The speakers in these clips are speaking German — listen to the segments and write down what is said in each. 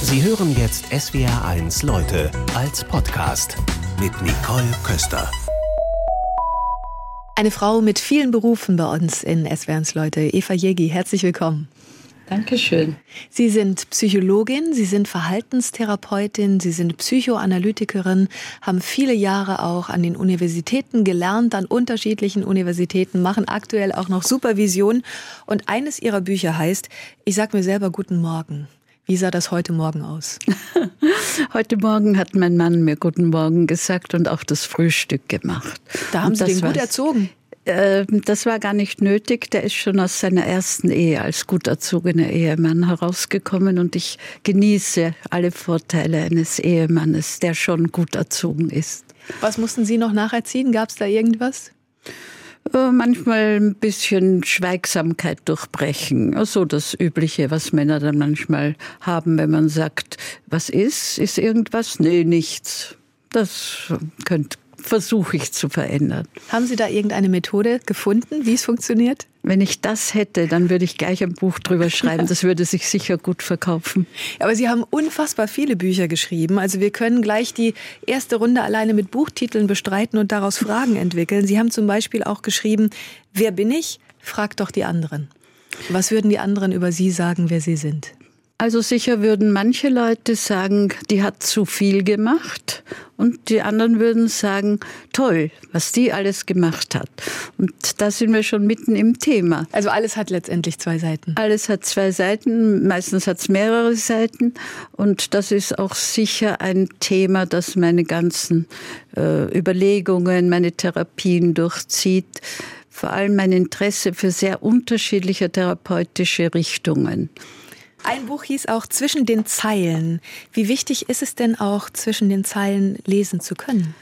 Sie hören jetzt SWR1 Leute als Podcast mit Nicole Köster. Eine Frau mit vielen Berufen bei uns in SWR1 Leute, Eva Jägi, herzlich willkommen. Dankeschön. Sie sind Psychologin, Sie sind Verhaltenstherapeutin, Sie sind Psychoanalytikerin, haben viele Jahre auch an den Universitäten gelernt, an unterschiedlichen Universitäten, machen aktuell auch noch Supervision. Und eines Ihrer Bücher heißt, ich sag mir selber guten Morgen. Wie sah das heute Morgen aus? Heute Morgen hat mein Mann mir guten Morgen gesagt und auch das Frühstück gemacht. Da haben Sie den gut erzogen? Das war gar nicht nötig. Der ist schon aus seiner ersten Ehe als gut erzogener Ehemann herausgekommen und ich genieße alle Vorteile eines Ehemannes, der schon gut erzogen ist. Was mussten Sie noch nacherziehen? Gab es da irgendwas? Manchmal ein bisschen Schweigsamkeit durchbrechen. So das Übliche, was Männer dann manchmal haben, wenn man sagt, was ist? Ist irgendwas? Nee, nichts. Das versuche ich zu verändern. Haben Sie da irgendeine Methode gefunden, wie es funktioniert? Wenn ich das hätte, dann würde ich gleich ein Buch drüber schreiben. Das würde sich sicher gut verkaufen. Aber Sie haben unfassbar viele Bücher geschrieben. Also wir können gleich die erste Runde alleine mit Buchtiteln bestreiten und daraus Fragen entwickeln. Sie haben zum Beispiel auch geschrieben, wer bin ich? Fragt doch die anderen. Was würden die anderen über Sie sagen, wer Sie sind? Also sicher würden manche Leute sagen, die hat zu viel gemacht. Und die anderen würden sagen, toll, was die alles gemacht hat. Und da sind wir schon mitten im Thema. Also alles hat letztendlich zwei Seiten. Alles hat zwei Seiten, meistens hat es mehrere Seiten. Und das ist auch sicher ein Thema, das meine ganzen Überlegungen, meine Therapien durchzieht. Vor allem mein Interesse für sehr unterschiedliche therapeutische Richtungen. Ein Buch hieß auch Zwischen den Zeilen. Wie wichtig ist es denn auch, zwischen den Zeilen lesen zu können?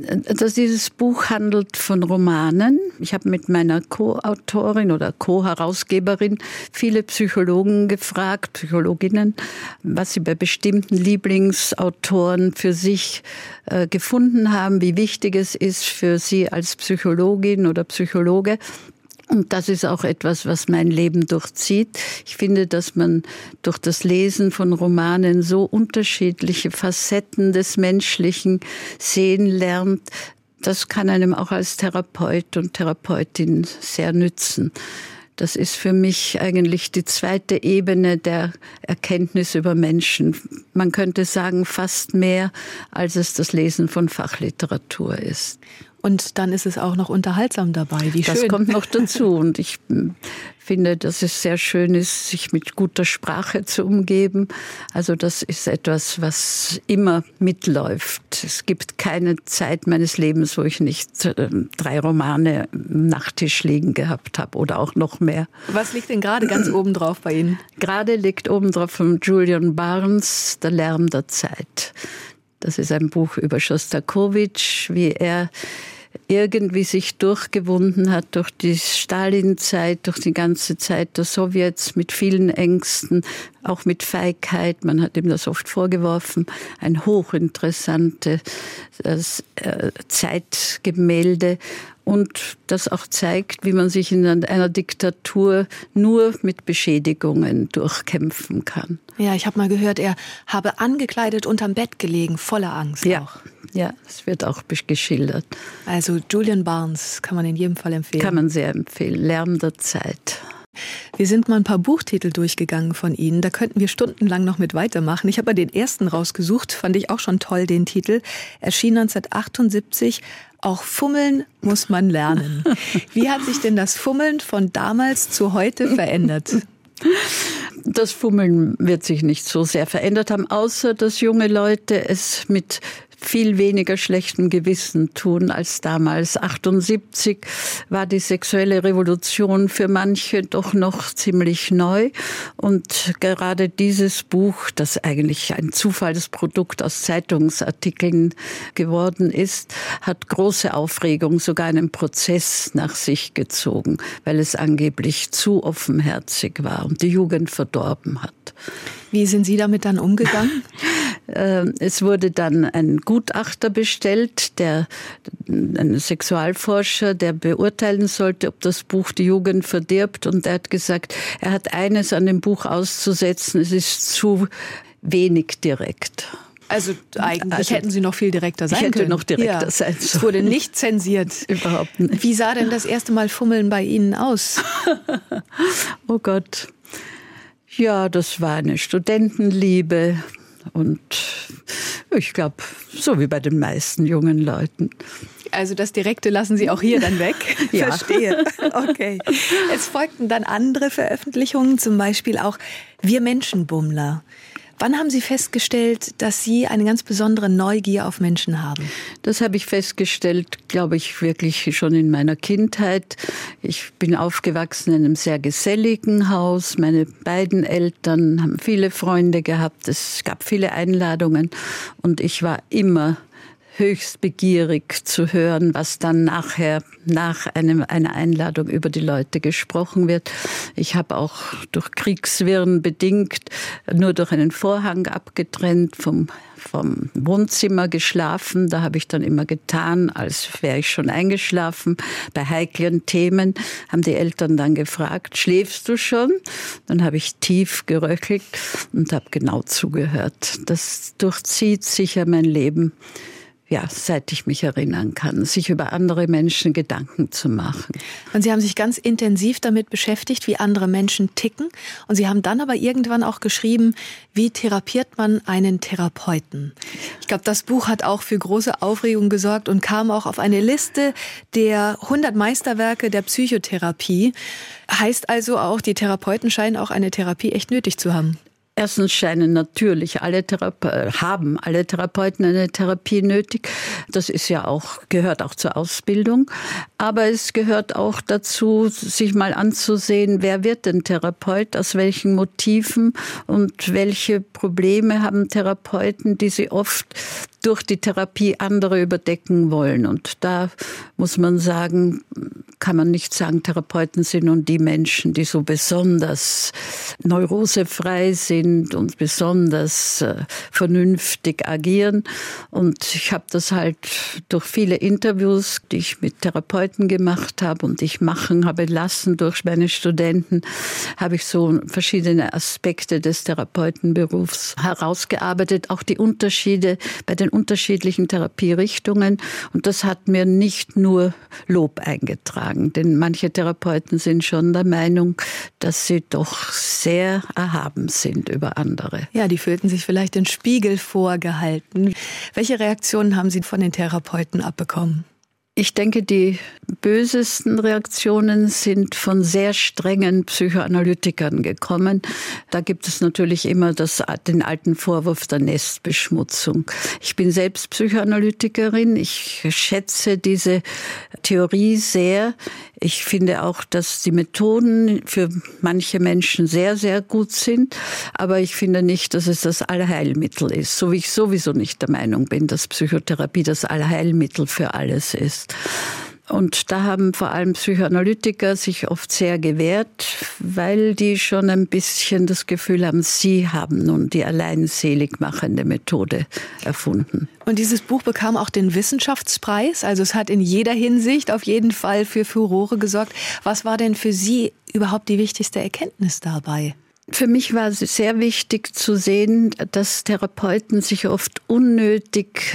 Dieses Buch handelt von Romanen. Ich habe mit meiner Co-Autorin oder Co-Herausgeberin viele Psychologen gefragt, Psychologinnen, was sie bei bestimmten Lieblingsautoren für sich gefunden haben, wie wichtig es ist für sie als Psychologin oder Psychologe. Und das ist auch etwas, was mein Leben durchzieht. Ich finde, dass man durch das Lesen von Romanen so unterschiedliche Facetten des Menschlichen sehen lernt. Das kann einem auch als Therapeut und Therapeutin sehr nützen. Das ist für mich eigentlich die zweite Ebene der Erkenntnis über Menschen. Man könnte sagen, fast mehr, als es das Lesen von Fachliteratur ist. Und dann ist es auch noch unterhaltsam dabei. Wie schön. Das kommt noch dazu. Und ich finde, dass es sehr schön ist, sich mit guter Sprache zu umgeben. Also das ist etwas, was immer mitläuft. Es gibt keine Zeit meines Lebens, wo ich nicht 3 Romane am Nachttisch liegen gehabt habe oder auch noch mehr. Was liegt denn gerade ganz oben drauf bei Ihnen? Gerade liegt oben drauf von Julian Barnes, Der Lärm der Zeit. Das ist ein Buch über Schostakowitsch, wie er irgendwie sich durchgewunden hat durch die Stalin-Zeit, durch die ganze Zeit der Sowjets mit vielen Ängsten, auch mit Feigheit. Man hat ihm das oft vorgeworfen. Ein hochinteressantes Zeitgemälde. Und das auch zeigt, wie man sich in einer Diktatur nur mit Beschädigungen durchkämpfen kann. Ja, ich habe mal gehört, er habe angekleidet unterm Bett gelegen, voller Angst auch. Ja, das wird auch geschildert. Also Julian Barnes kann man in jedem Fall empfehlen. Kann man sehr empfehlen. Lärm der Zeit. Wir sind mal ein paar Buchtitel durchgegangen von Ihnen. Da könnten wir stundenlang noch mit weitermachen. Ich habe mal den ersten rausgesucht, fand ich auch schon toll, den Titel. Erschien 1978. Auch fummeln muss man lernen. Wie hat sich denn das Fummeln von damals zu heute verändert? Das Fummeln wird sich nicht so sehr verändert haben, außer dass junge Leute es mit viel weniger schlechtem Gewissen tun als damals. 78 war die sexuelle Revolution für manche doch noch ziemlich neu. Und gerade dieses Buch, das eigentlich ein Zufallsprodukt aus Zeitungsartikeln geworden ist, hat große Aufregung, sogar einen Prozess nach sich gezogen, weil es angeblich zu offenherzig war und die Jugend verdorben hat. Wie sind Sie damit dann umgegangen? Es wurde dann ein Gutachter bestellt, ein Sexualforscher, der beurteilen sollte, ob das Buch die Jugend verdirbt. Und er hat gesagt, er hat eines an dem Buch auszusetzen, es ist zu wenig direkt. Also eigentlich hätten Sie noch viel direkter sein können. Ich hätte noch direkter sein sollen. Es wurde nicht zensiert. Überhaupt nicht. Wie sah denn das erste Mal Fummeln bei Ihnen aus? Oh Gott. Ja, das war eine Studentenliebe. Und ich glaube, so wie bei den meisten jungen Leuten. Also das Direkte lassen Sie auch hier dann weg? Ja. Verstehe. Okay. Es folgten dann andere Veröffentlichungen, zum Beispiel auch Wir Menschenbummler. Wann haben Sie festgestellt, dass Sie eine ganz besondere Neugier auf Menschen haben? Das habe ich festgestellt, glaube ich, wirklich schon in meiner Kindheit. Ich bin aufgewachsen in einem sehr geselligen Haus. Meine beiden Eltern haben viele Freunde gehabt. Es gab viele Einladungen und ich war immer höchst begierig zu hören, was dann nachher nach einer Einladung über die Leute gesprochen wird. Ich habe auch durch Kriegswirren bedingt nur durch einen Vorhang abgetrennt vom Wohnzimmer geschlafen. Da habe ich dann immer getan, als wäre ich schon eingeschlafen. Bei heiklen Themen haben die Eltern dann gefragt, schläfst du schon? Dann habe ich tief geröchelt und habe genau zugehört. Das durchzieht sicher mein Leben. Ja, seit ich mich erinnern kann, sich über andere Menschen Gedanken zu machen. Und Sie haben sich ganz intensiv damit beschäftigt, wie andere Menschen ticken. Und Sie haben dann aber irgendwann auch geschrieben, wie therapiert man einen Therapeuten? Ich glaube, das Buch hat auch für große Aufregung gesorgt und kam auch auf eine Liste der 100 Meisterwerke der Psychotherapie. Heißt also auch, die Therapeuten scheinen auch eine Therapie echt nötig zu haben. Erstens scheinen natürlich haben alle Therapeuten eine Therapie nötig. Das ist ja auch, gehört auch zur Ausbildung. Aber es gehört auch dazu, sich mal anzusehen, wer wird denn Therapeut, aus welchen Motiven und welche Probleme haben Therapeuten, die sie oft durch die Therapie andere überdecken wollen. Und da muss man sagen, kann man nicht sagen, Therapeuten sind nun die Menschen, die so besonders neurosefrei sind und besonders vernünftig agieren. Und ich habe das halt durch viele Interviews, die ich mit Therapeuten gemacht habe und ich machen habe lassen durch meine Studenten, habe ich so verschiedene Aspekte des Therapeutenberufs herausgearbeitet, auch die Unterschiede bei den unterschiedlichen Therapierichtungen. Und das hat mir nicht nur Lob eingetragen, denn manche Therapeuten sind schon der Meinung, dass sie doch sehr erhaben sind über andere. Ja, die fühlten sich vielleicht den Spiegel vorgehalten. Welche Reaktionen haben Sie von den Therapeuten abbekommen? Ich denke, die bösesten Reaktionen sind von sehr strengen Psychoanalytikern gekommen. Da gibt es natürlich immer den alten Vorwurf der Nestbeschmutzung. Ich bin selbst Psychoanalytikerin. Ich schätze diese Theorie sehr. Ich finde auch, dass die Methoden für manche Menschen sehr, sehr gut sind. Aber ich finde nicht, dass es das Allheilmittel ist. So wie ich sowieso nicht der Meinung bin, dass Psychotherapie das Allheilmittel für alles ist. Und da haben vor allem Psychoanalytiker sich oft sehr gewehrt, weil die schon ein bisschen das Gefühl haben, sie haben nun die alleinselig machende Methode erfunden. Und dieses Buch bekam auch den Wissenschaftspreis. Also es hat in jeder Hinsicht auf jeden Fall für Furore gesorgt. Was war denn für Sie überhaupt die wichtigste Erkenntnis dabei? Für mich war es sehr wichtig zu sehen, dass Therapeuten sich oft unnötig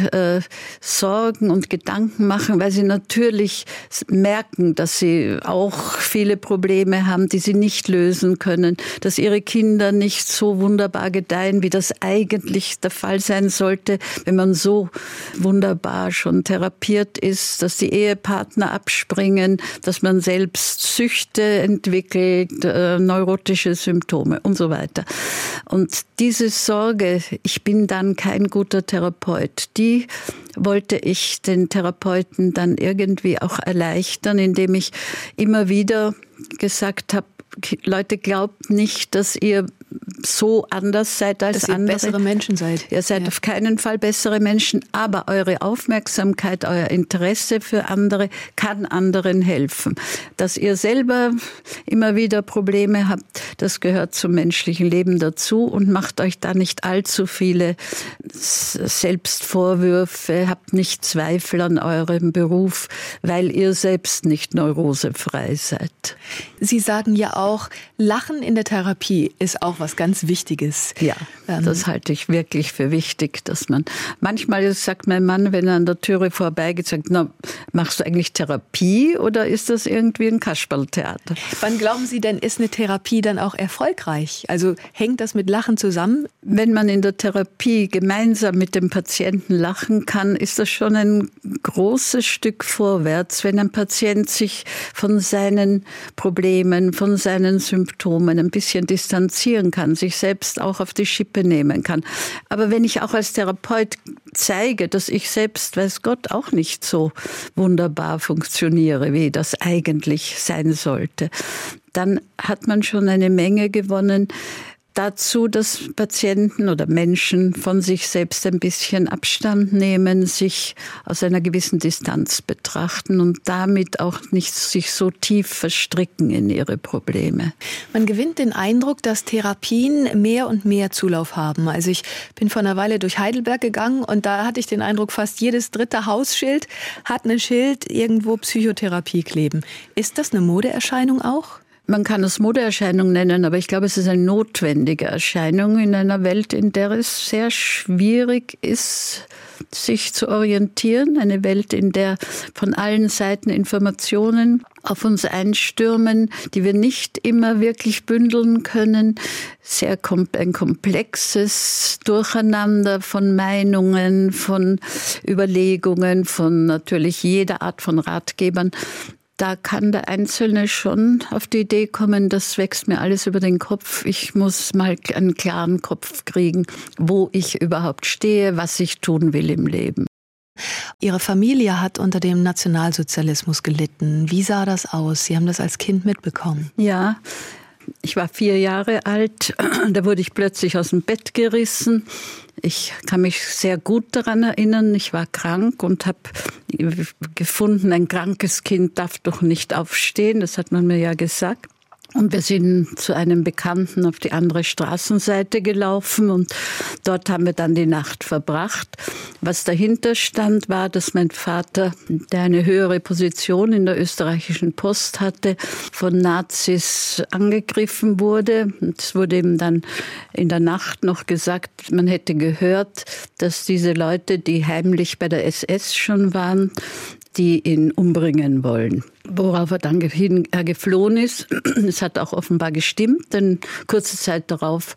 Sorgen und Gedanken machen, weil sie natürlich merken, dass sie auch viele Probleme haben, die sie nicht lösen können, dass ihre Kinder nicht so wunderbar gedeihen, wie das eigentlich der Fall sein sollte, wenn man so wunderbar schon therapiert ist, dass die Ehepartner abspringen, dass man selbst Süchte entwickelt, neurotische Symptome und so weiter. Und diese Sorge, ich bin dann kein guter Therapeut, die wollte ich den Therapeuten dann irgendwie auch erleichtern, indem ich immer wieder gesagt habe, Leute, glaubt nicht, dass ihr so anders seid als andere. Dass ihr bessere Menschen seid. Ihr seid auf keinen Fall bessere Menschen, aber eure Aufmerksamkeit, euer Interesse für andere kann anderen helfen. Dass ihr selber immer wieder Probleme habt, das gehört zum menschlichen Leben dazu und macht euch da nicht allzu viele Selbstvorwürfe, habt nicht Zweifel an eurem Beruf, weil ihr selbst nicht neurosefrei seid. Sie sagen ja auch, Lachen in der Therapie ist auch auch was ganz Wichtiges. Ja, das halte ich wirklich für wichtig, dass man, manchmal sagt mein Mann, wenn er an der Türe vorbeigeht, sagt, na, machst du eigentlich Therapie oder ist das irgendwie ein Kasperltheater? Wann glauben Sie denn, ist eine Therapie dann auch erfolgreich? Also hängt das mit Lachen zusammen? Wenn man in der Therapie gemeinsam mit dem Patienten lachen kann, ist das schon ein großes Stück vorwärts, wenn ein Patient sich von seinen Problemen, von seinen Symptomen ein bisschen distanzieren kann, sich selbst auch auf die Schippe nehmen kann. Aber wenn ich auch als Therapeut zeige, dass ich selbst, weiß Gott, auch nicht so wunderbar funktioniere, wie das eigentlich sein sollte, dann hat man schon eine Menge gewonnen. Dazu, dass Patienten oder Menschen von sich selbst ein bisschen Abstand nehmen, sich aus einer gewissen Distanz betrachten und damit auch nicht sich so tief verstricken in ihre Probleme. Man gewinnt den Eindruck, dass Therapien mehr und mehr Zulauf haben. Also ich bin vor einer Weile durch Heidelberg gegangen und da hatte ich den Eindruck, fast jedes dritte Hausschild hat ein Schild irgendwo Psychotherapie kleben. Ist das eine Modeerscheinung auch? Man kann es Modeerscheinung nennen, aber ich glaube, es ist eine notwendige Erscheinung in einer Welt, in der es sehr schwierig ist, sich zu orientieren. Eine Welt, in der von allen Seiten Informationen auf uns einstürmen, die wir nicht immer wirklich bündeln können. Ein komplexes Durcheinander von Meinungen, von Überlegungen, von natürlich jeder Art von Ratgebern. Da kann der Einzelne schon auf die Idee kommen, das wächst mir alles über den Kopf. Ich muss mal einen klaren Kopf kriegen, wo ich überhaupt stehe, was ich tun will im Leben. Ihre Familie hat unter dem Nationalsozialismus gelitten. Wie sah das aus? Sie haben das als Kind mitbekommen. Ja, ich war 4 Jahre alt, da wurde ich plötzlich aus dem Bett gerissen. Ich kann mich sehr gut daran erinnern, ich war krank und habe gefunden, ein krankes Kind darf doch nicht aufstehen, das hat man mir ja gesagt. Und wir sind zu einem Bekannten auf die andere Straßenseite gelaufen und dort haben wir dann die Nacht verbracht. Was dahinter stand, war, dass mein Vater, der eine höhere Position in der österreichischen Post hatte, von Nazis angegriffen wurde. Und es wurde ihm dann in der Nacht noch gesagt, man hätte gehört, dass diese Leute, die heimlich bei der SS schon waren, die ihn umbringen wollen. Worauf er dann geflohen ist. Es hat auch offenbar gestimmt, denn kurze Zeit darauf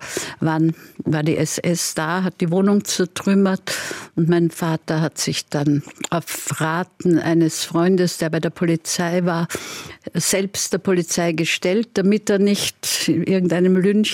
war die SS da, hat die Wohnung zertrümmert und mein Vater hat sich dann auf Raten eines Freundes, der bei der Polizei war, selbst der Polizei gestellt, damit er nicht irgendeinem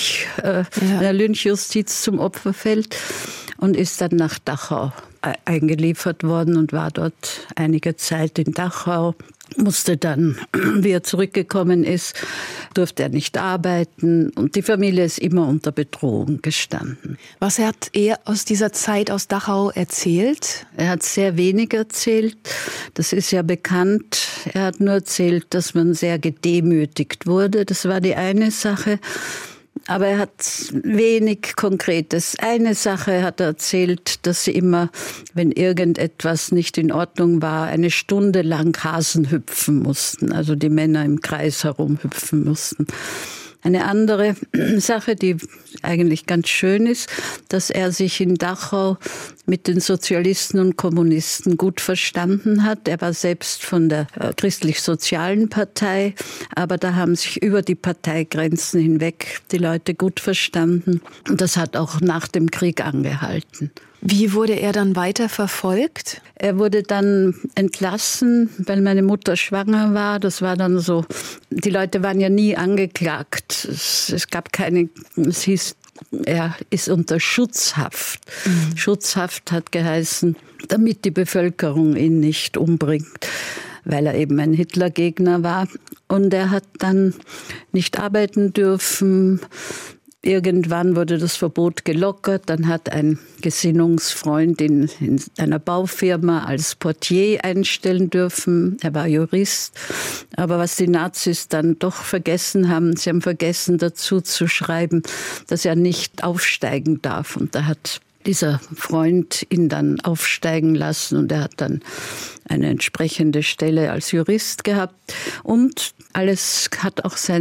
einer Lynchjustiz zum Opfer fällt und ist dann nach Dachau eingeliefert worden und war dort einige Zeit in Dachau. Musste dann, wie er zurückgekommen ist, durfte er nicht arbeiten und die Familie ist immer unter Bedrohung gestanden. Was hat er aus dieser Zeit aus Dachau erzählt? Er hat sehr wenig erzählt, das ist ja bekannt. Er hat nur erzählt, dass man sehr gedemütigt wurde, das war die eine Sache. Aber er hat wenig Konkretes. Eine Sache hat er erzählt, dass sie immer, wenn irgendetwas nicht in Ordnung war, 1 Stunde lang Hasen hüpfen mussten. Also die Männer im Kreis herumhüpfen mussten. Eine andere Sache, die eigentlich ganz schön ist, dass er sich in Dachau mit den Sozialisten und Kommunisten gut verstanden hat. Er war selbst von der Christlich-Sozialen Partei, aber da haben sich über die Parteigrenzen hinweg die Leute gut verstanden. Und das hat auch nach dem Krieg angehalten. Wie wurde er dann weiter verfolgt? Er wurde dann entlassen, weil meine Mutter schwanger war. Das war dann so, die Leute waren ja nie angeklagt. Es gab keine, es hieß, er ist unter Schutzhaft. Schutzhaft hat geheißen, damit die Bevölkerung ihn nicht umbringt, weil er eben ein Hitlergegner war. Und er hat dann nicht arbeiten dürfen. Irgendwann wurde das Verbot gelockert. Dann hat ein Gesinnungsfreund in einer Baufirma als Portier einstellen dürfen. Er war Jurist. Aber was die Nazis dann doch vergessen haben, sie haben vergessen dazu zu schreiben, dass er nicht aufsteigen darf. Und da hat dieser Freund ihn dann aufsteigen lassen und er hat dann eine entsprechende Stelle als Jurist gehabt. Und alles hat auch seine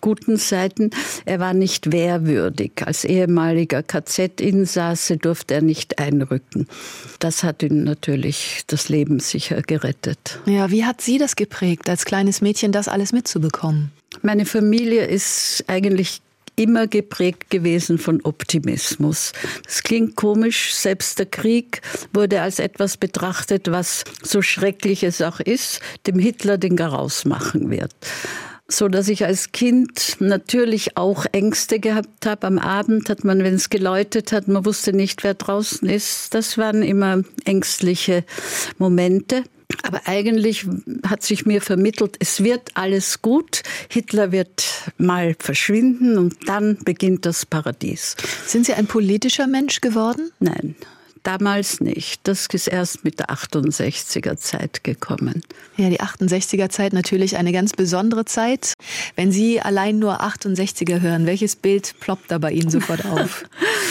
guten Seiten. Er war nicht wehrwürdig. Als ehemaliger KZ-Insasse durfte er nicht einrücken. Das hat ihm natürlich das Leben sicher gerettet. Ja, wie hat Sie das geprägt, als kleines Mädchen das alles mitzubekommen? Meine Familie ist eigentlich immer geprägt gewesen von Optimismus. Das klingt komisch, selbst der Krieg wurde als etwas betrachtet, was, so schrecklich es auch ist, dem Hitler den Garaus machen wird. So dass ich als Kind natürlich auch Ängste gehabt habe. Am Abend hat man, wenn es geläutet hat, man wusste nicht, wer draußen ist. Das waren immer ängstliche Momente. Aber eigentlich hat sich mir vermittelt, es wird alles gut, Hitler wird mal verschwinden und dann beginnt das Paradies. Sind Sie ein politischer Mensch geworden? Nein, damals nicht. Das ist erst mit der 68er Zeit gekommen. Ja, die 68er Zeit natürlich eine ganz besondere Zeit. Wenn Sie allein nur 68er hören, welches Bild ploppt da bei Ihnen sofort auf?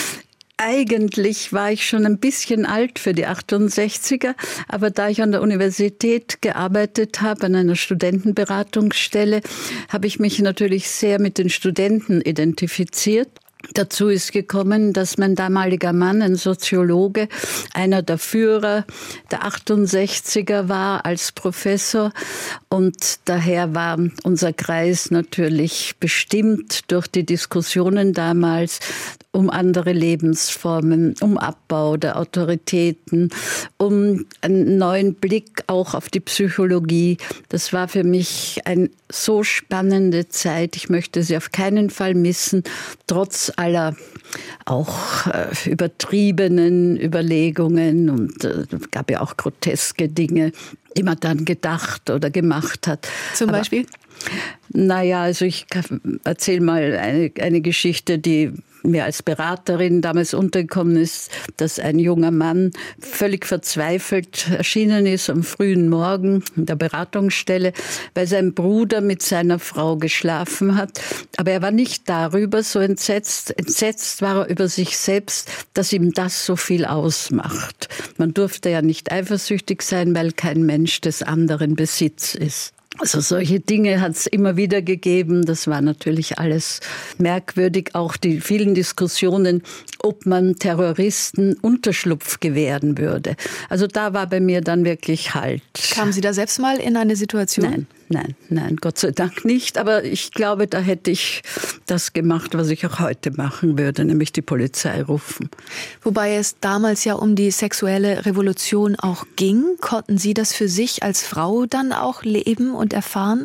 Eigentlich war ich schon ein bisschen alt für die 68er, aber da ich an der Universität gearbeitet habe, an einer Studentenberatungsstelle, habe ich mich natürlich sehr mit den Studenten identifiziert. Dazu ist gekommen, dass mein damaliger Mann, ein Soziologe, einer der Führer der 68er war als Professor. Und daher war unser Kreis natürlich bestimmt durch die Diskussionen damals um andere Lebensformen, um Abbau der Autoritäten, um einen neuen Blick auch auf die Psychologie. Das war für mich eine so spannende Zeit. Ich möchte sie auf keinen Fall missen, trotz aller auch übertriebenen Überlegungen. Und es gab ja auch groteske Dinge, die man dann gedacht oder gemacht hat. Zum Beispiel? Naja, also ich erzähle mal eine Geschichte, die mir als Beraterin damals untergekommen ist, dass ein junger Mann völlig verzweifelt erschienen ist am frühen Morgen in der Beratungsstelle, weil sein Bruder mit seiner Frau geschlafen hat. Aber er war nicht darüber so entsetzt. Entsetzt war er über sich selbst, dass ihm das so viel ausmacht. Man durfte ja nicht eifersüchtig sein, weil kein Mensch des anderen Besitz ist. Also solche Dinge hat es immer wieder gegeben. Das war natürlich alles merkwürdig. Auch die vielen Diskussionen, ob man Terroristen Unterschlupf gewähren würde. Also da war bei mir dann wirklich Halt. Kamen Sie da selbst mal in eine Situation? Nein, Gott sei Dank nicht. Aber ich glaube, da hätte ich das gemacht, was ich auch heute machen würde, nämlich die Polizei rufen. Wobei es damals ja um die sexuelle Revolution auch ging. Konnten Sie das für sich als Frau dann auch leben und erfahren?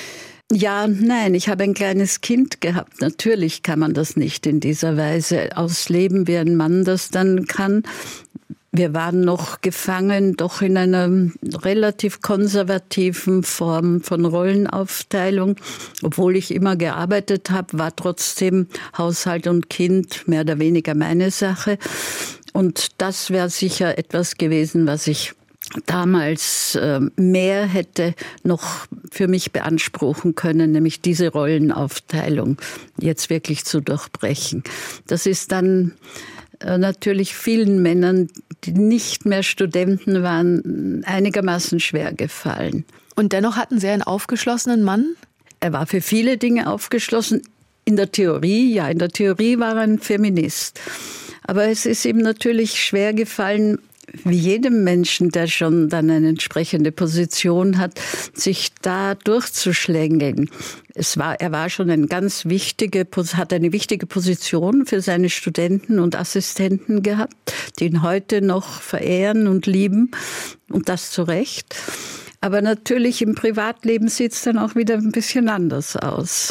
Ja, nein, ich habe ein kleines Kind gehabt. Natürlich kann man das nicht in dieser Weise ausleben, wie ein Mann das dann kann. Wir waren noch gefangen, doch in einer relativ konservativen Form von Rollenaufteilung. Obwohl ich immer gearbeitet habe, war trotzdem Haushalt und Kind mehr oder weniger meine Sache. Und das wäre sicher etwas gewesen, was ich damals mehr hätte noch für mich beanspruchen können, nämlich diese Rollenaufteilung jetzt wirklich zu durchbrechen. Das ist dann natürlich vielen Männern, die nicht mehr Studenten waren, einigermaßen schwer gefallen. Und dennoch hatten Sie einen aufgeschlossenen Mann? Er war für viele Dinge aufgeschlossen. In der Theorie war er ein Feminist. Aber es ist ihm natürlich schwer gefallen, wie jedem Menschen, der schon dann eine entsprechende Position hat, sich da durchzuschlängeln. Er war schon hat eine wichtige Position für seine Studenten und Assistenten gehabt, die ihn heute noch verehren und lieben, und das zu Recht. Aber natürlich im Privatleben sieht es dann auch wieder ein bisschen anders aus.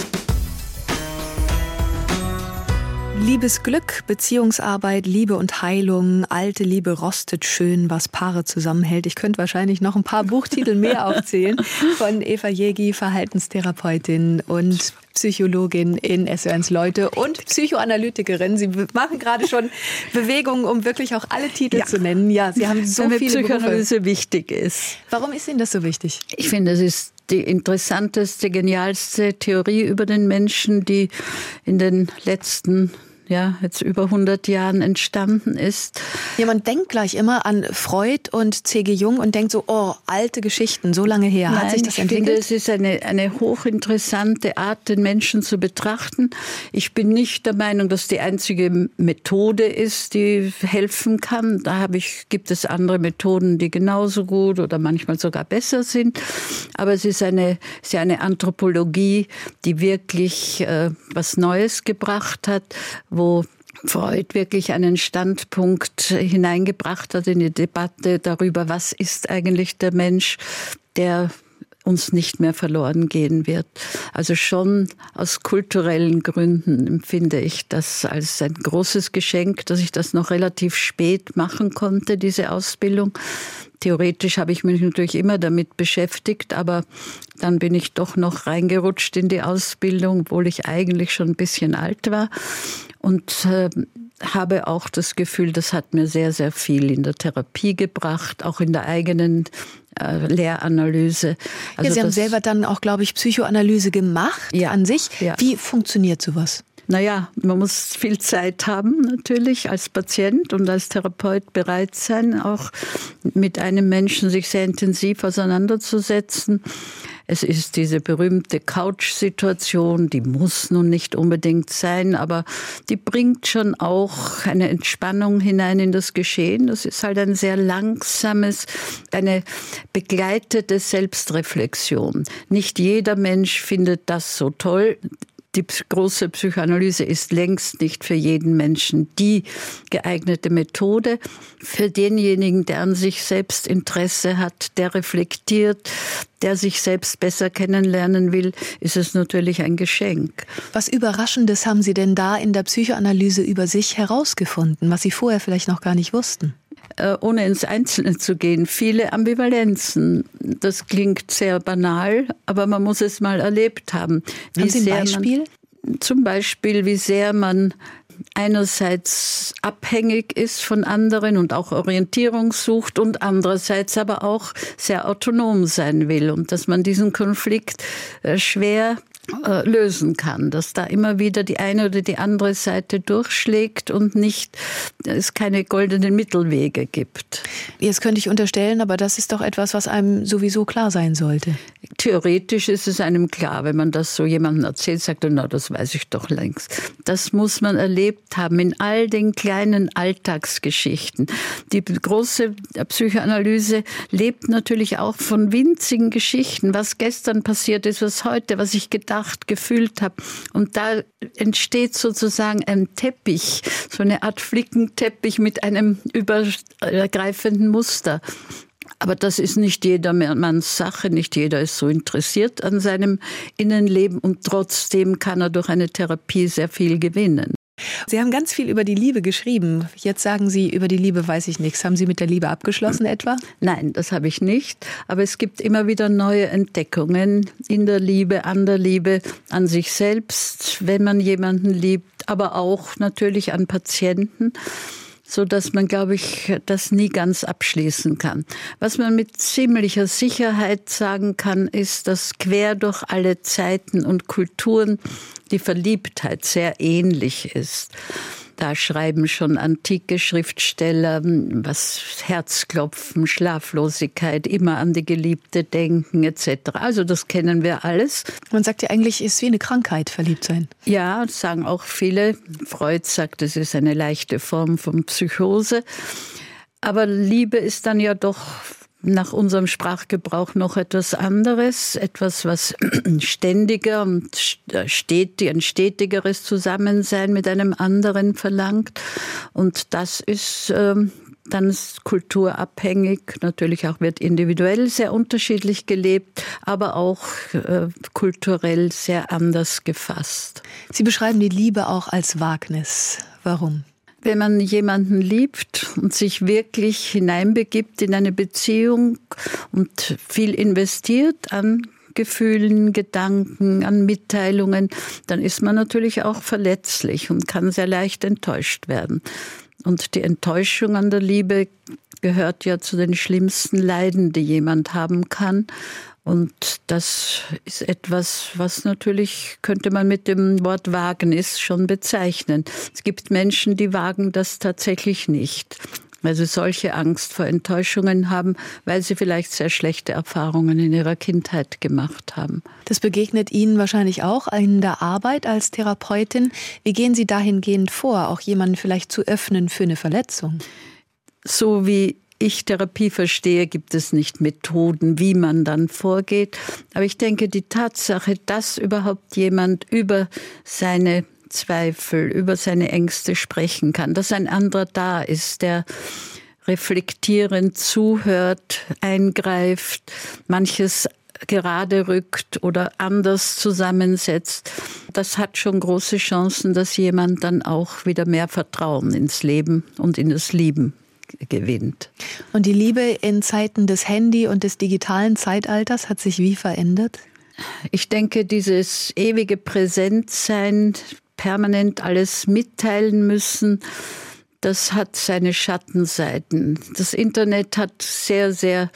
Liebesglück, Beziehungsarbeit, Liebe und Heilung, alte Liebe rostet schön, was Paare zusammenhält. Ich könnte wahrscheinlich noch ein paar Buchtitel mehr aufzählen von Eva Jägi, Verhaltenstherapeutin und Psychologin in SWR1 Leute und Psychoanalytikerin. Sie machen gerade schon Bewegungen, um wirklich auch alle Titel zu nennen. Ja, Sie haben so viele Psychoanalyse Berufe. Wichtig ist. Warum ist Ihnen das so wichtig? Ich finde, es ist die interessanteste, genialste Theorie über den Menschen, die in den letzten jetzt über 100 Jahren entstanden ist. Ja, man denkt gleich immer an Freud und C.G. Jung und denkt so, oh, alte Geschichten, so lange her. Hat sich das entwickelt? Ich finde, es ist eine hochinteressante Art, den Menschen zu betrachten. Ich bin nicht der Meinung, dass die einzige Methode ist, die helfen kann. Gibt es andere Methoden, die genauso gut oder manchmal sogar besser sind. Aber es ist eine Anthropologie, die wirklich was Neues gebracht hat, wo Freud wirklich einen Standpunkt hineingebracht hat in die Debatte darüber, was ist eigentlich der Mensch, der uns nicht mehr verloren gehen wird. Also schon aus kulturellen Gründen empfinde ich das als ein großes Geschenk, dass ich das noch relativ spät machen konnte, diese Ausbildung. Theoretisch habe ich mich natürlich immer damit beschäftigt, aber dann bin ich doch noch reingerutscht in die Ausbildung, obwohl ich eigentlich schon ein bisschen alt war. Und habe auch das Gefühl, das hat mir sehr, sehr viel in der Therapie gebracht, auch in der eigenen Lehranalyse. Also Sie haben selber dann auch, glaube ich, Psychoanalyse gemacht an sich. Ja. Wie funktioniert sowas? Naja, man muss viel Zeit haben natürlich als Patient und als Therapeut bereit sein, auch mit einem Menschen sich sehr intensiv auseinanderzusetzen. Es ist diese berühmte Couch-Situation, die muss nun nicht unbedingt sein, aber die bringt schon auch eine Entspannung hinein in das Geschehen. Das ist halt ein sehr langsames, eine begleitete Selbstreflexion. Nicht jeder Mensch findet das so toll. Die große Psychoanalyse ist längst nicht für jeden Menschen die geeignete Methode. Für denjenigen, der an sich selbst Interesse hat, der reflektiert, der sich selbst besser kennenlernen will, ist es natürlich ein Geschenk. Was Überraschendes haben Sie denn da in der Psychoanalyse über sich herausgefunden, was Sie vorher vielleicht noch gar nicht wussten? Ohne ins Einzelne zu gehen, viele Ambivalenzen. Das klingt sehr banal, aber man muss es mal erlebt haben. Haben Sie ein Beispiel? Zum Beispiel, wie sehr man einerseits abhängig ist von anderen und auch Orientierung sucht und andererseits aber auch sehr autonom sein will und dass man diesen Konflikt schwer lösen kann, dass da immer wieder die eine oder die andere Seite durchschlägt und es keine goldenen Mittelwege gibt. Jetzt könnte ich unterstellen, aber das ist doch etwas, was einem sowieso klar sein sollte. Theoretisch ist es einem klar, wenn man das so jemandem erzählt, sagt er, na, das weiß ich doch längst. Das muss man erlebt haben in all den kleinen Alltagsgeschichten. Die große Psychoanalyse lebt natürlich auch von winzigen Geschichten, was gestern passiert ist, was heute, was ich gefühlt habe. Und da entsteht sozusagen ein Teppich, so eine Art Flickenteppich mit einem übergreifenden Muster. Aber das ist nicht jedermanns Sache, nicht jeder ist so interessiert an seinem Innenleben und trotzdem kann er durch eine Therapie sehr viel gewinnen. Sie haben ganz viel über die Liebe geschrieben. Jetzt sagen Sie, über die Liebe weiß ich nichts. Haben Sie mit der Liebe abgeschlossen etwa? Nein, das habe ich nicht. Aber es gibt immer wieder neue Entdeckungen in der Liebe, an der Liebe, an sich selbst, wenn man jemanden liebt, aber auch natürlich an Patienten, so dass man, glaube ich, das nie ganz abschließen kann. Was man mit ziemlicher Sicherheit sagen kann, ist, dass quer durch alle Zeiten und Kulturen die Verliebtheit sehr ähnlich ist. Da schreiben schon antike Schriftsteller, was Herzklopfen, Schlaflosigkeit, immer an die Geliebte denken etc. Also das kennen wir alles. Man sagt ja eigentlich, es ist wie eine Krankheit, verliebt sein. Ja, das sagen auch viele. Freud sagt, es ist eine leichte Form von Psychose. Aber Liebe ist dann ja doch nach unserem Sprachgebrauch noch etwas anderes, etwas, was ständiger und ein stetigeres Zusammensein mit einem anderen verlangt. Und das ist dann kulturabhängig, natürlich auch wird individuell sehr unterschiedlich gelebt, aber auch kulturell sehr anders gefasst. Sie beschreiben die Liebe auch als Wagnis. Warum? Wenn man jemanden liebt und sich wirklich hineinbegibt in eine Beziehung und viel investiert an Gefühlen, Gedanken, an Mitteilungen, dann ist man natürlich auch verletzlich und kann sehr leicht enttäuscht werden. Und die Enttäuschung an der Liebe gehört ja zu den schlimmsten Leiden, die jemand haben kann. Und das ist etwas, was natürlich, könnte man mit dem Wort Wagnis schon bezeichnen. Es gibt Menschen, die wagen das tatsächlich nicht, weil sie solche Angst vor Enttäuschungen haben, weil sie vielleicht sehr schlechte Erfahrungen in ihrer Kindheit gemacht haben. Das begegnet Ihnen wahrscheinlich auch in der Arbeit als Therapeutin. Wie gehen Sie dahingehend vor, auch jemanden vielleicht zu öffnen für eine Verletzung? So wie ich Therapie verstehe, gibt es nicht Methoden, wie man dann vorgeht. Aber ich denke, die Tatsache, dass überhaupt jemand über seine Zweifel, über seine Ängste sprechen kann, dass ein anderer da ist, der reflektierend zuhört, eingreift, manches gerade rückt oder anders zusammensetzt, das hat schon große Chancen, dass jemand dann auch wieder mehr Vertrauen ins Leben und in das Lieben gewinnt. Und die Liebe in Zeiten des Handy- und des digitalen Zeitalters hat sich wie verändert? Ich denke, dieses ewige Präsentsein, permanent alles mitteilen müssen, das hat seine Schattenseiten. Das Internet hat sehr, sehr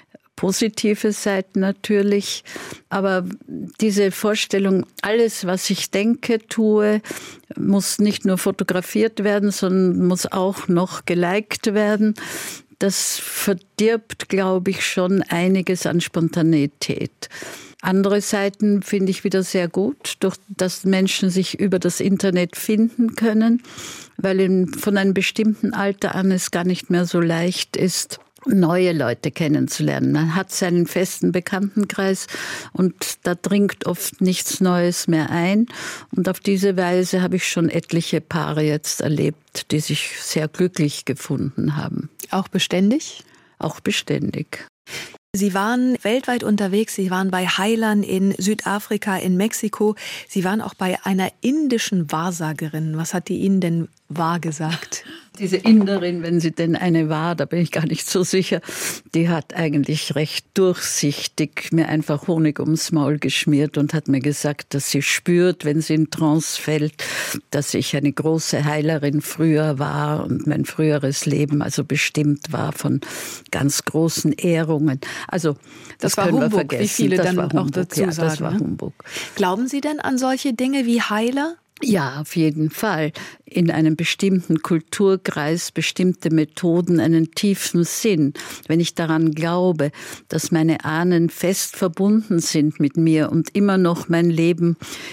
positive Seiten natürlich, aber diese Vorstellung, alles, was ich denke, tue, muss nicht nur fotografiert werden, sondern muss auch noch geliked werden. Das verdirbt, glaube ich, schon einiges an Spontaneität. Andere Seiten finde ich wieder sehr gut, durch dass Menschen sich über das Internet finden können, weil von einem bestimmten Alter an es gar nicht mehr so leicht ist, neue Leute kennenzulernen. Man hat seinen festen Bekanntenkreis und da dringt oft nichts Neues mehr ein. Und auf diese Weise habe ich schon etliche Paare jetzt erlebt, die sich sehr glücklich gefunden haben. Auch beständig? Auch beständig. Sie waren weltweit unterwegs, Sie waren bei Heilern in Südafrika, in Mexiko. Sie waren auch bei einer indischen Wahrsagerin. Was hat die Ihnen denn wahrgesagt? Diese Inderin, wenn sie denn eine war, da bin ich gar nicht so sicher, die hat eigentlich recht durchsichtig mir einfach Honig ums Maul geschmiert und hat mir gesagt, dass sie spürt, wenn sie in Trance fällt, dass ich eine große Heilerin früher war und mein früheres Leben also bestimmt war von ganz großen Ehrungen. Also das war können Humbug, wir vergessen. wie viele das dann war auch Humbug. dazu ja, sagen. Das war Humbug. Glauben Sie denn an solche Dinge wie Heiler? Ja, auf jeden Fall. In einem bestimmten Kulturkreis bestimmte Methoden einen tiefen Sinn. Wenn ich daran glaube, dass meine Ahnen fest verbunden sind mit mir und immer noch mein Leben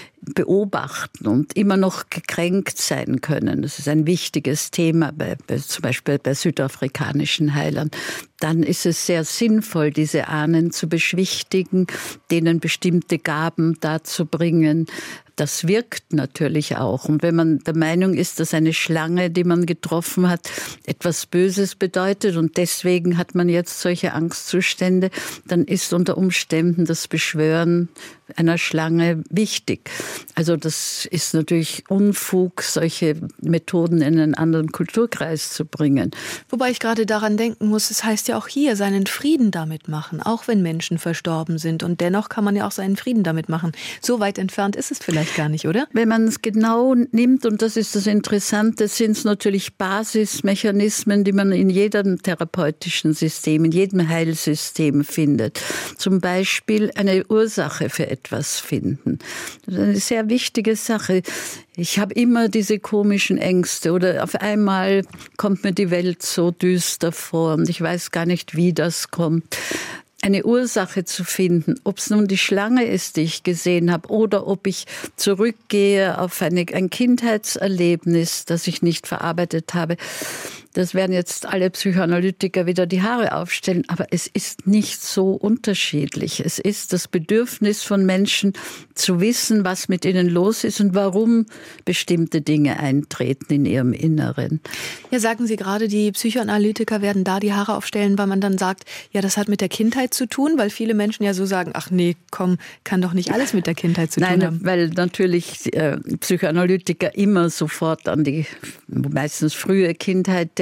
beobachten und immer noch gekränkt sein können. Das ist ein wichtiges Thema, zum Beispiel bei südafrikanischen Heilern. Dann ist es sehr sinnvoll, diese Ahnen zu beschwichtigen, denen bestimmte Gaben darzubringen. Das wirkt natürlich auch. Und wenn man der Meinung ist, dass eine Schlange, die man getroffen hat, etwas Böses bedeutet und deswegen hat man jetzt solche Angstzustände, dann ist unter Umständen das Beschwören einer Schlange wichtig. Also das ist natürlich Unfug, solche Methoden in einen anderen Kulturkreis zu bringen. Wobei ich gerade daran denken muss, es heißt ja auch hier, seinen Frieden damit machen, auch wenn Menschen verstorben sind. Und dennoch kann man ja auch seinen Frieden damit machen. So weit entfernt ist es vielleicht gar nicht, oder? Wenn man es genau nimmt, und das ist das Interessante, sind es natürlich Basismechanismen, die man in jedem therapeutischen System, in jedem Heilsystem findet. Zum Beispiel eine Ursache für etwas finden. Das ist eine sehr wichtige Sache. Ich habe immer diese komischen Ängste oder auf einmal kommt mir die Welt so düster vor und ich weiß gar nicht, wie das kommt. Eine Ursache zu finden, ob es nun die Schlange ist, die ich gesehen habe, oder ob ich zurückgehe auf ein Kindheitserlebnis, das ich nicht verarbeitet habe. Das werden jetzt alle Psychoanalytiker wieder die Haare aufstellen, aber es ist nicht so unterschiedlich. Es ist das Bedürfnis von Menschen zu wissen, was mit ihnen los ist und warum bestimmte Dinge eintreten in ihrem Inneren. Ja, sagen Sie gerade, die Psychoanalytiker werden da die Haare aufstellen, weil man dann sagt, ja, das hat mit der Kindheit zu tun, weil viele Menschen ja so sagen, ach nee, komm, kann doch nicht alles mit der Kindheit zu tun haben. Nein, weil natürlich Psychoanalytiker immer sofort an die meistens frühe Kindheit denken.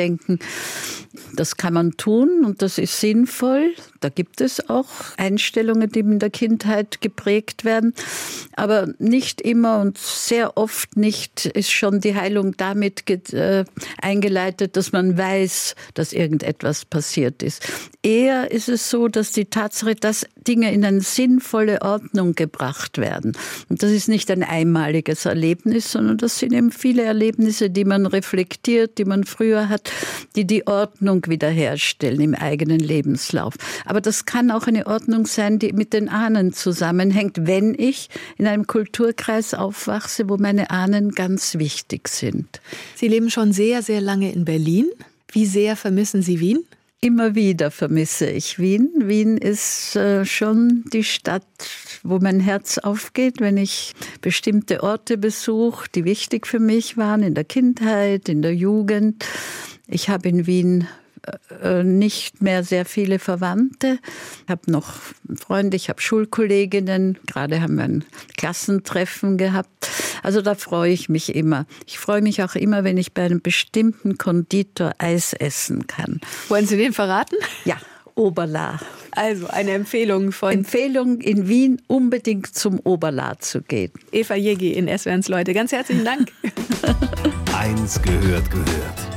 denken, das kann man tun und das ist sinnvoll. Da gibt es auch Einstellungen, die in der Kindheit geprägt werden. Aber nicht immer und sehr oft nicht ist schon die Heilung damit eingeleitet, dass man weiß, dass irgendetwas passiert ist. Eher ist es so, dass die Tatsache, dass Dinge in eine sinnvolle Ordnung gebracht werden. Und das ist nicht ein einmaliges Erlebnis, sondern das sind eben viele Erlebnisse, die man reflektiert, die man früher hat, die die Ordnung wiederherstellen im eigenen Lebenslauf. Aber das kann auch eine Ordnung sein, die mit den Ahnen zusammenhängt, wenn ich in einem Kulturkreis aufwachse, wo meine Ahnen ganz wichtig sind. Sie leben schon sehr, sehr lange in Berlin. Wie sehr vermissen Sie Wien? Immer wieder vermisse ich Wien. Wien ist schon die Stadt, wo mein Herz aufgeht, wenn ich bestimmte Orte besuche, die wichtig für mich waren in der Kindheit, in der Jugend. Ich habe in Wien nicht mehr sehr viele Verwandte. Ich habe noch Freunde, ich habe Schulkolleginnen. Gerade haben wir ein Klassentreffen gehabt. Also da freue ich mich immer. Ich freue mich auch immer, wenn ich bei einem bestimmten Konditor Eis essen kann. Wollen Sie den verraten? Ja, Oberla. Also eine Empfehlung von... Empfehlung in Wien, unbedingt zum Oberla zu gehen. Eva Jägi in SWR1 Leute. Ganz herzlichen Dank. Eins gehört.